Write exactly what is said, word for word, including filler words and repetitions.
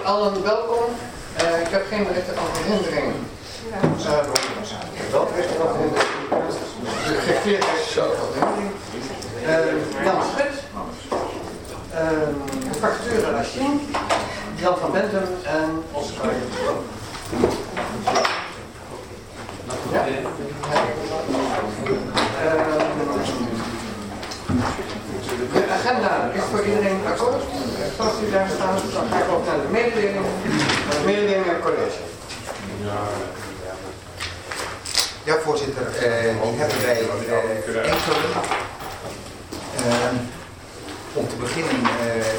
allen welkom. Uh, ik heb geen rechten van verhindering. Uh, wel rechten van verhindering. De gekeerde verhindering. Uh, Jan Schut. Uh, de facturen Rachine. Jan van Bentum en Oscar. Ja. Uh, de agenda is voor iedereen akkoord. Zoals u daar staat, dan ga ik ook naar de mededelingen. De mededelingen en college. Ja, voorzitter, uh, die hebben wij uh, enkele. Uh, om te beginnen uh,